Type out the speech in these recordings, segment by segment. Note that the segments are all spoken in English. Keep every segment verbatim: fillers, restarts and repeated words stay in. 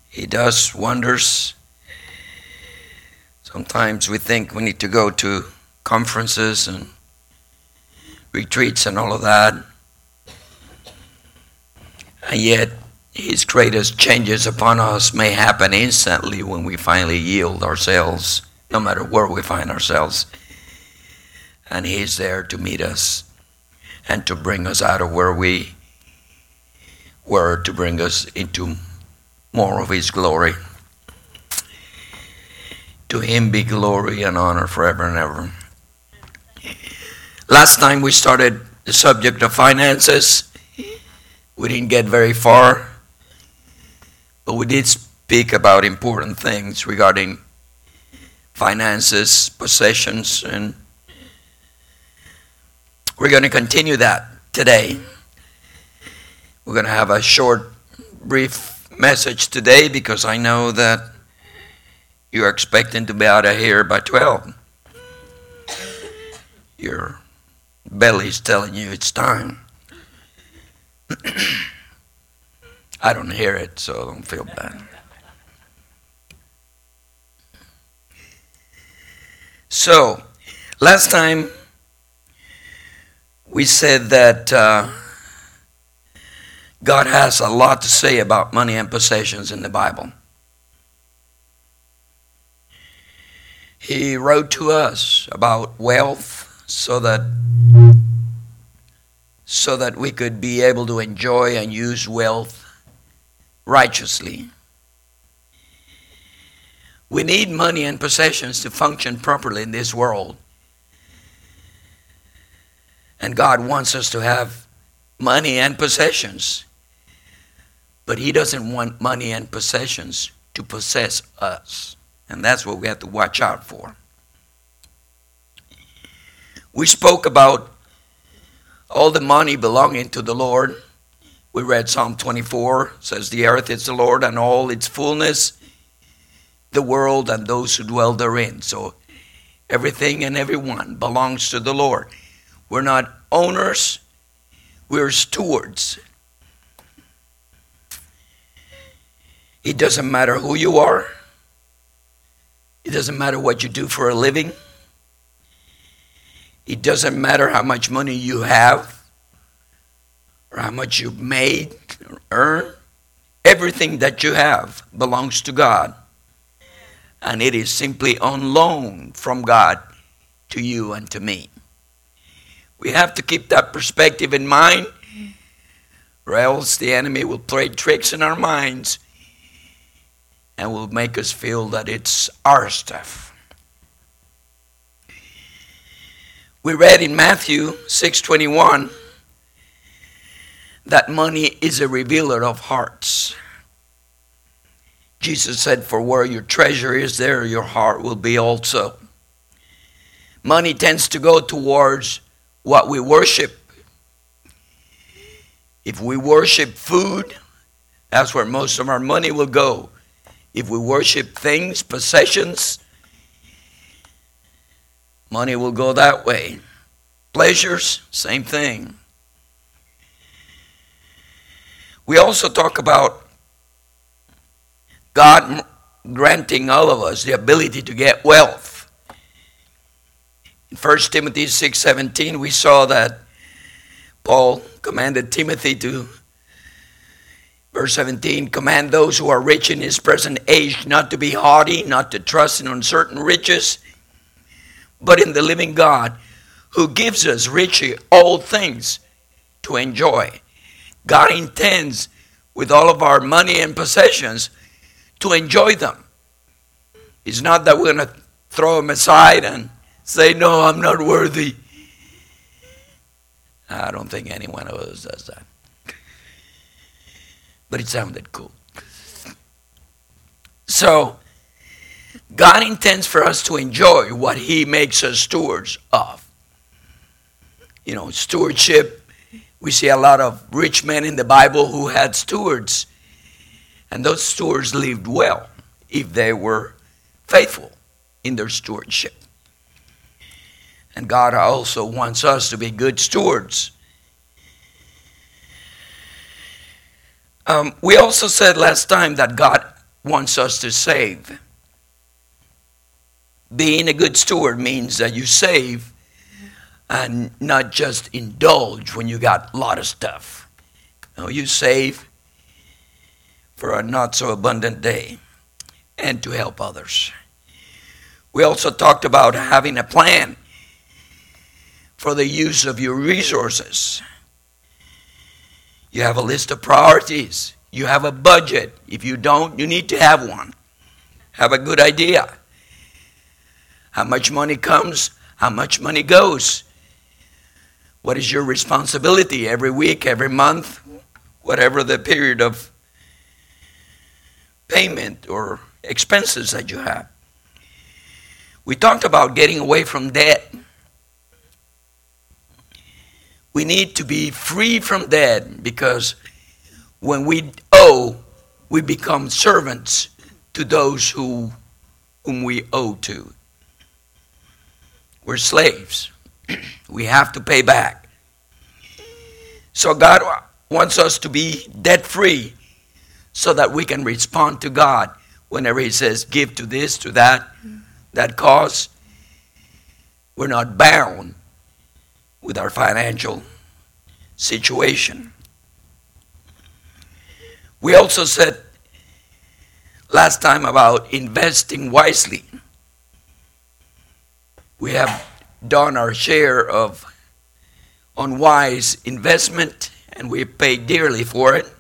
He does wonders. Sometimes we think we need to go to conferences and retreats and all of that. And yet, His greatest changes upon us may happen instantly when we finally yield ourselves, no matter where we find ourselves. And He's there to meet us and to bring us out of where we were, to bring us into more of His glory. To Him be glory and honor forever and ever. Last time we started the subject of finances. We didn't get very far, but we did speak about important things regarding finances, possessions, and we're going to continue that today. We're going to have a short, brief message today because I know that you're expecting to be out of here by twelve. Your belly's telling you it's time. I don't hear it, so don't feel bad. So, last time we said that uh, God has a lot to say about money and possessions in the Bible. He wrote to us about wealth so that so that we could be able to enjoy and use wealth righteously. We need money and possessions to function properly in this world. And God wants us to have money and possessions. But He doesn't want money and possessions to possess us. And that's what we have to watch out for. We spoke about all the money belonging to the Lord. We read Psalm twenty-four, says the earth is the Lord and all its fullness, the world and those who dwell therein. So everything and everyone belongs to the Lord. We're not owners, we're stewards. It doesn't matter who you are. It doesn't matter what you do for a living. It doesn't matter how much money you have or how much you've made or earned. Everything that you have belongs to God. And it is simply on loan from God to you and to me. We have to keep that perspective in mind, or else the enemy will play tricks in our minds and will make us feel that it's our stuff. We read in Matthew six twenty-one that money is a revealer of hearts. Jesus said, for where your treasure is, there your heart will be also. Money tends to go towards what we worship. If we worship food, that's where most of our money will go. If we worship things, possessions, money will go that way. Pleasures, same thing. We also talk about God granting all of us the ability to get wealth. In First Timothy six seventeen, we saw that Paul commanded Timothy to, verse seventeen, command those who are rich in his present age not to be haughty, not to trust in uncertain riches, but in the living God, who gives us richly all things to enjoy. God intends with all of our money and possessions to enjoy them. It's not that we're going to throw them aside and say, no, I'm not worthy. I don't think any one of us does that. But it sounded cool. So, God intends for us to enjoy what He makes us stewards of. You know, stewardship, we see a lot of rich men in the Bible who had stewards. And those stewards lived well if they were faithful in their stewardship. And God also wants us to be good stewards. Um, we also said last time that God wants us to save. Being a good steward means that you save and not just indulge when you got a lot of stuff. No, you save for a not so abundant day and to help others. We also talked about having a plan for the use of your resources. You have a list of priorities. You have a budget. If you don't, you need to have one. Have a good idea. How much money comes, how much money goes. What is your responsibility every week, every month, whatever the period of payment or expenses that you have. We talked about getting away from debt. We need to be free from debt because when we owe, we become servants to those who, whom we owe to. We're slaves. We have to pay back. So God wants us to be debt-free so that we can respond to God whenever He says, give to this, to that, that cause. We're not bound with our financial situation. We also said last time about investing wisely. We have done our share of unwise investment, and we paid dearly for it.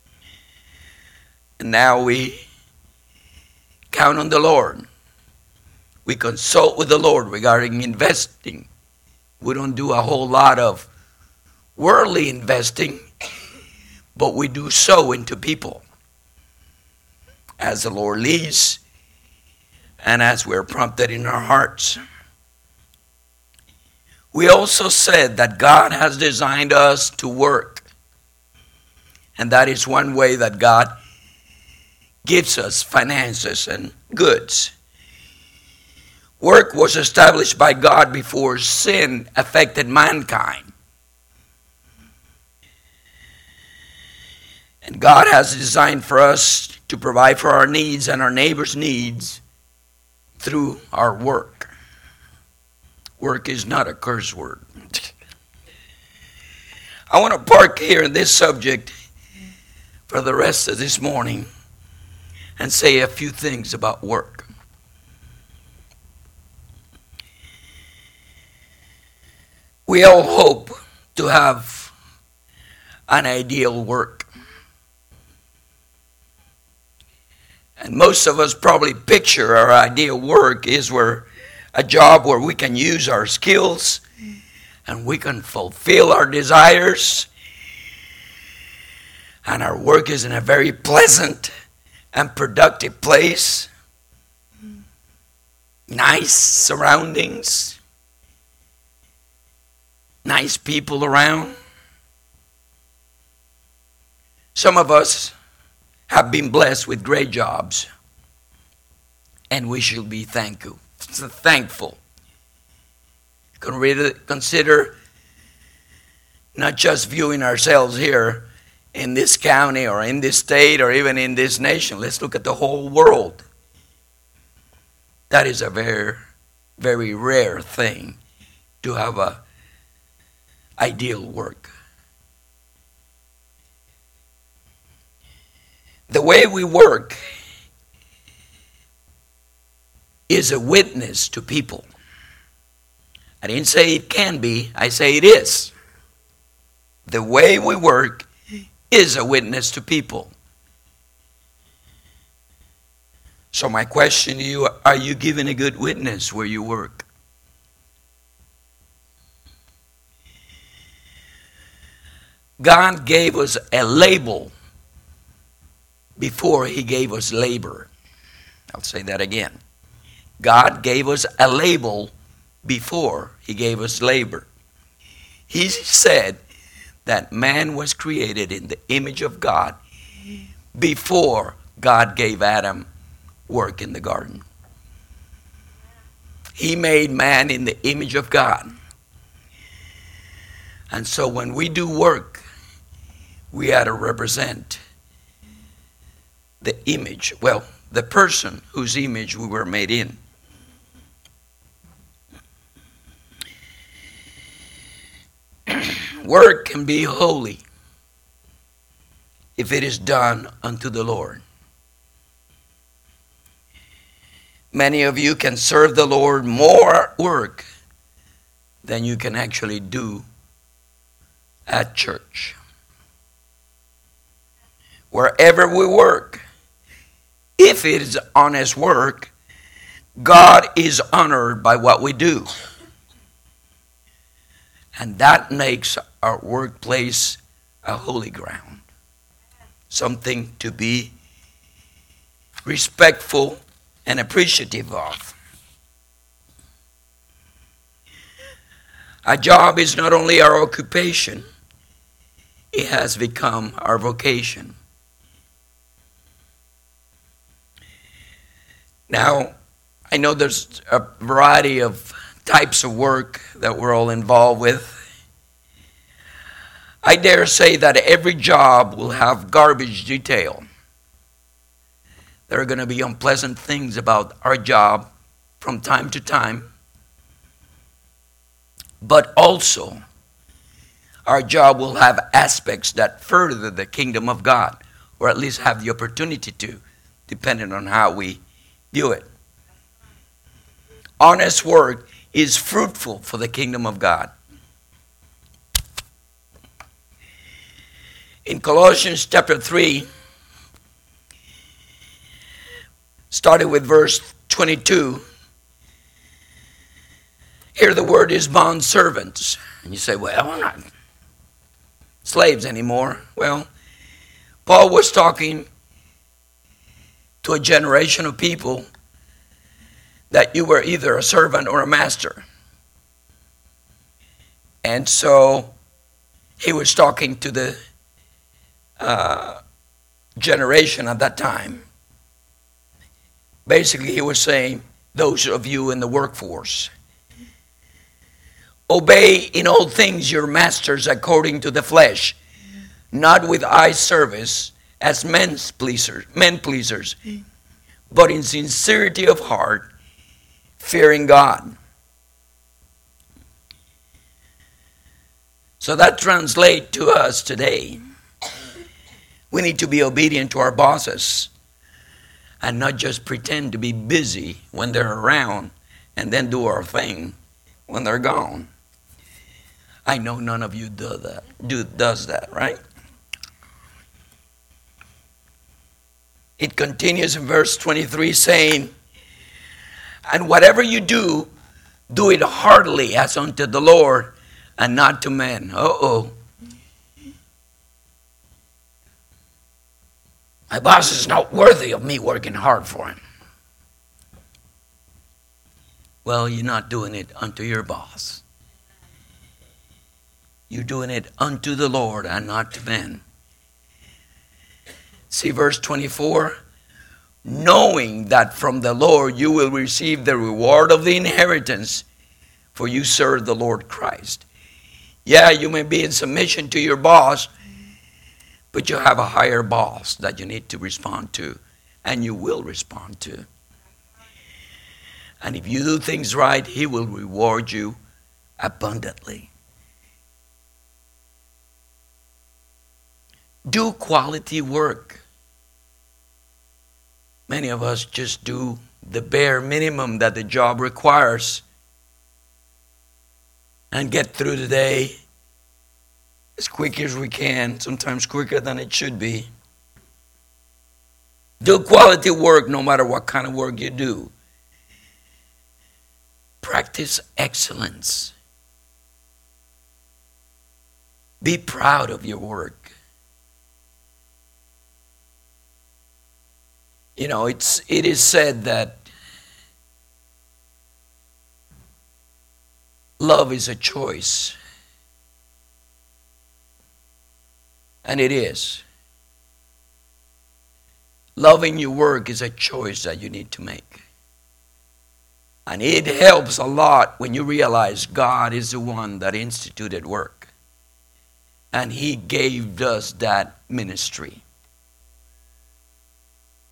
And now we count on the Lord. We consult with the Lord regarding investing. We don't do a whole lot of worldly investing, but we do sow into people as the Lord leads and as we're prompted in our hearts. We also said that God has designed us to work. And that is one way that God gives us finances and goods. Work was established by God before sin affected mankind. And God has designed for us to provide for our needs and our neighbors' needs through our work. Work is not a curse word. I want to park here in this subject for the rest of this morning and say a few things about work. We all hope to have an ideal work. And most of us probably picture our ideal work is where a job where we can use our skills and we can fulfill our desires. And our work is in a very pleasant and productive place. Nice surroundings. Nice people around. Some of us have been blessed with great jobs, and we should be thankful. Thankful. Consider not just viewing ourselves here in this county or in this state or even in this nation. Let's look at the whole world. That is a very, very rare thing to have a ideal work. The way we work is a witness to people. I didn't say it can be, I say it is. The way we work is a witness to people. So my question to you, are you giving a good witness where you work? God gave us a label before He gave us labor. I'll say that again. God gave us a label before He gave us labor. He said that man was created in the image of God before God gave Adam work in the garden. He made man in the image of God. And so when we do work, we ought to represent the image, well, the person whose image we were made in. Work can be holy if it is done unto the Lord. Many of you can serve the Lord more work than you can actually do at church. Wherever we work, if it is honest work, God is honored by what we do. And that makes our workplace a holy ground. Something to be respectful and appreciative of. Our job is not only our occupation, it has become our vocation. Now, I know there's a variety of types of work that we're all involved with. I dare say that every job will have garbage detail. There are going to be unpleasant things about our job from time to time. But also, our job will have aspects that further the kingdom of God, or at least have the opportunity to, depending on how we view it. Honest work is fruitful for the kingdom of God. In Colossians chapter three, starting with verse twenty-two, here the word is bondservants. And you say, well, we're not slaves anymore. Well, Paul was talking to a generation of people that you were either a servant or a master. And so he was talking to the uh, generation at that time. Basically, he was saying, those of you in the workforce, obey in all things your masters according to the flesh, not with eye service as men's pleasers, men pleasers, but in sincerity of heart, fearing God. So that translates to us today. We need to be obedient to our bosses and not just pretend to be busy when they're around and then do our thing when they're gone. I know none of you do that, do, does that, right? It continues in verse twenty-three saying, and whatever you do, do it heartily as unto the Lord and not to men. Uh-oh. My boss is not worthy of me working hard for him. Well, you're not doing it unto your boss. You're doing it unto the Lord and not to men. See verse twenty-four. Knowing that from the Lord you will receive the reward of the inheritance, for you serve the Lord Christ. Yeah, you may be in submission to your boss, but you have a higher boss that you need to respond to, and you will respond to. And if you do things right, he will reward you abundantly. Do quality work. Many of us just do the bare minimum that the job requires and get through the day as quick as we can, sometimes quicker than it should be. Do quality work no matter what kind of work you do. Practice excellence. Be proud of your work. You know, it's it is said that love is a choice. And it is. Loving your work is a choice that you need to make. And it helps a lot when you realize God is the one that instituted work. And he gave us that ministry.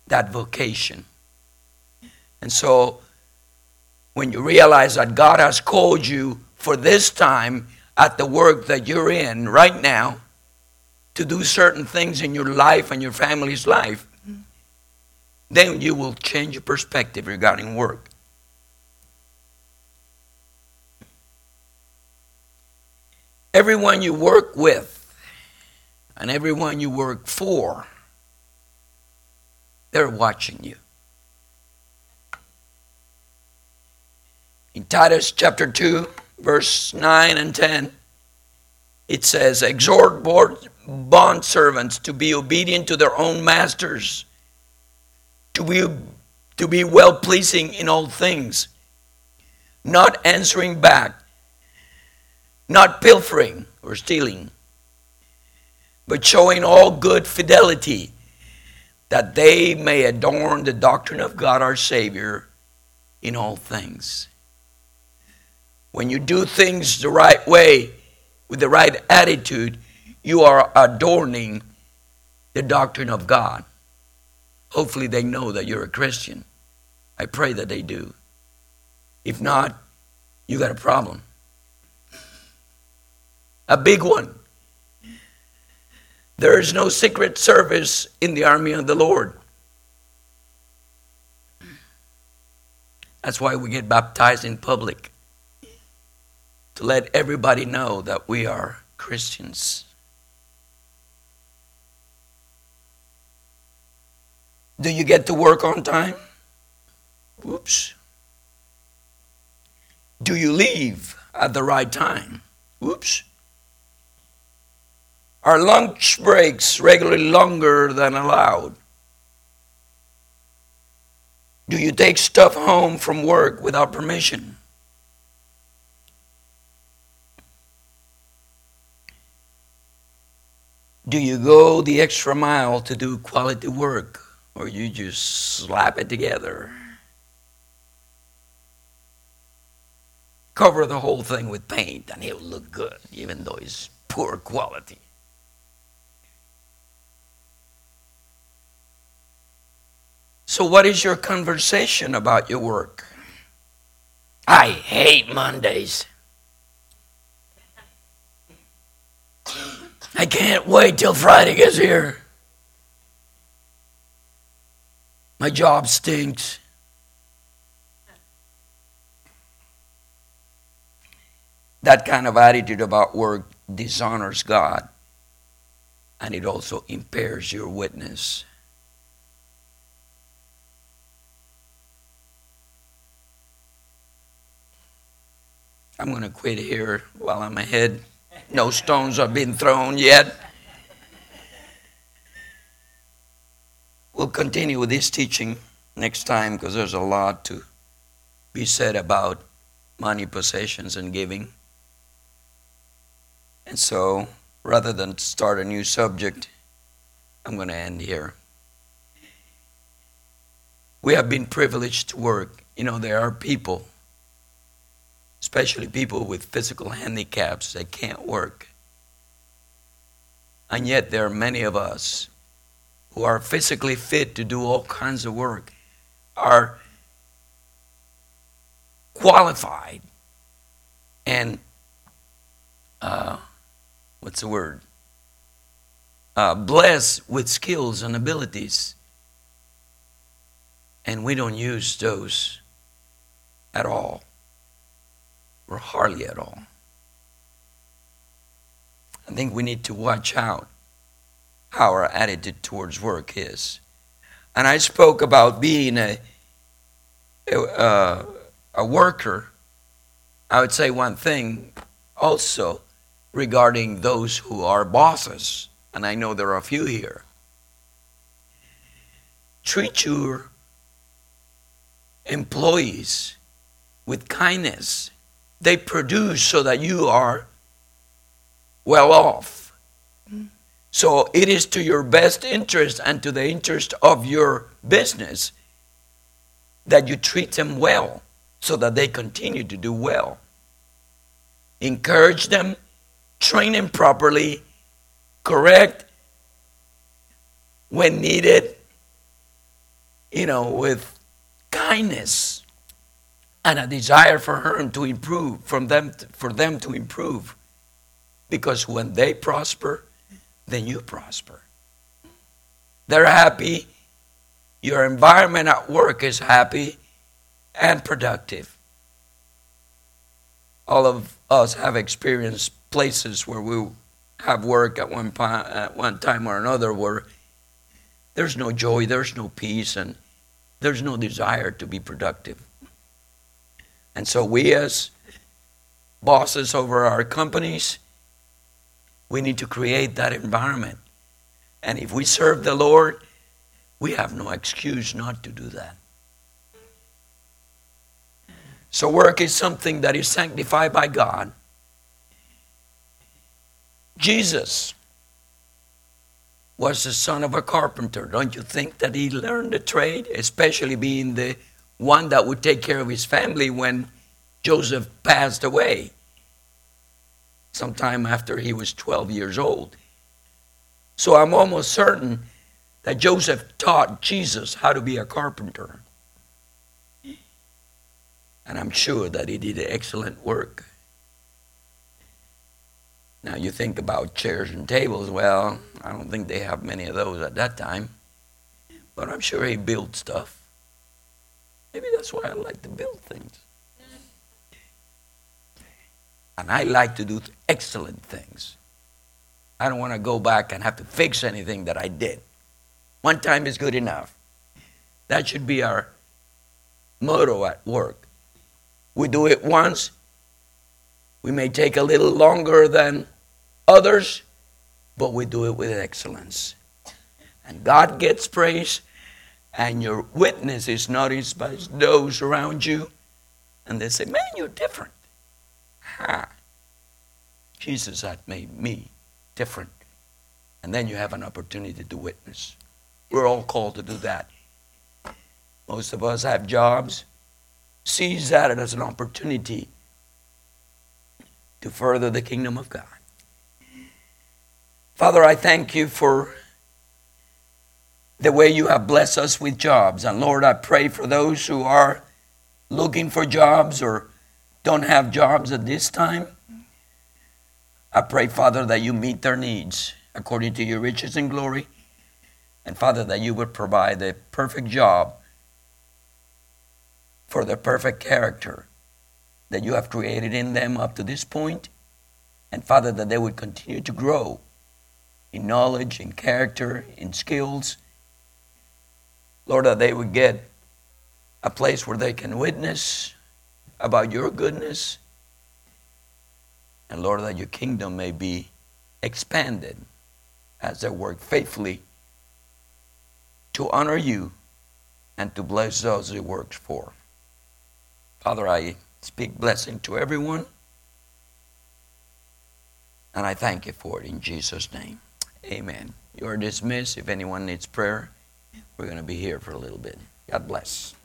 that vocation. And so when you realize that God has called you for this time at the work that you're in right now to do certain things in your life and your family's life, then you will change your perspective regarding work. Everyone you work with and everyone you work for, they're watching you. In Titus chapter two, verse nine and ten, it says, exhort bond servants to be obedient to their own masters, to be, to be well-pleasing in all things, not answering back, not pilfering or stealing, but showing all good fidelity, that they may adorn the doctrine of God our Savior in all things. When you do things the right way, with the right attitude, you are adorning the doctrine of God. Hopefully they know that you're a Christian. I pray that they do. If not, you got a problem. A big one. There is no secret service in the army of the Lord. That's why we get baptized in public. To let everybody know that we are Christians. Do you get to work on time? Oops. Do you leave at the right time? Oops. Are lunch breaks regularly longer than allowed? Do you take stuff home from work without permission? Do you go the extra mile to do quality work, or you just slap it together? Cover the whole thing with paint and it'll look good, even though it's poor quality. So what is your conversation about your work? I hate Mondays. I can't wait till Friday gets here. My job stinks. That kind of attitude about work dishonors God, and it also impairs your witness. I'm going to quit here while I'm ahead. No stones have been thrown yet. We'll continue with this teaching next time because there's a lot to be said about money, possessions, and giving. And so, rather than start a new subject, I'm going to end here. We have been privileged to work. You know, there are people, especially people with physical handicaps that can't work. And yet there are many of us who are physically fit to do all kinds of work, are qualified and, uh, what's the word? Uh, blessed with skills and abilities. And we don't use those at all. Or hardly at all. I think we need to watch out how our attitude towards work is. And I spoke about being a, a, uh, a worker. I would say one thing also regarding those who are bosses, and I know there are a few here. Treat your employees with kindness. They produce so that you are well off. So it is to your best interest and to the interest of your business that you treat them well so that they continue to do well. Encourage them, train them properly, correct when needed, you know, with kindness and a desire for her to improve, from them, for them to improve. Because when they prosper, then you prosper. They're happy. Your environment at work is happy and productive. All of us have experienced places where we have work at one, at one time or another where there's no joy, there's no peace, and there's no desire to be productive. And so we as bosses over our companies, we need to create that environment. And if we serve the Lord, we have no excuse not to do that. So work is something that is sanctified by God. Jesus was the son of a carpenter. Don't you think that he learned the trade, especially being the one that would take care of his family when Joseph passed away, sometime after he was twelve years old. So I'm almost certain that Joseph taught Jesus how to be a carpenter. And I'm sure that he did excellent work. Now you think about chairs and tables. Well, I don't think they have many of those at that time. But I'm sure he built stuff. Maybe that's why I like to build things. And I like to do excellent things. I don't want to go back and have to fix anything that I did. One time is good enough. That should be our motto at work. We do it once. We may take a little longer than others, but we do it with excellence. And God gets praise, and your witness is noticed by those around you, and they say, man, you're different. Ha! Jesus had made me different. And then you have an opportunity to witness. We're all called to do that. Most of us have jobs. Seize that as an opportunity to further the kingdom of God. Father, I thank you for the way you have blessed us with jobs. And Lord, I pray for those who are looking for jobs or don't have jobs at this time. I pray, Father, that you meet their needs according to your riches and glory. And Father, that you would provide the perfect job for the perfect character that you have created in them up to this point. And Father, that they would continue to grow in knowledge, in character, in skills. Lord, that they would get a place where they can witness about your goodness. And Lord, that your kingdom may be expanded as they work faithfully to honor you and to bless those it works for. Father, I speak blessing to everyone. And I thank you for it in Jesus' name. Amen. You are dismissed. If anyone needs prayer, we're going to be here for a little bit. God bless.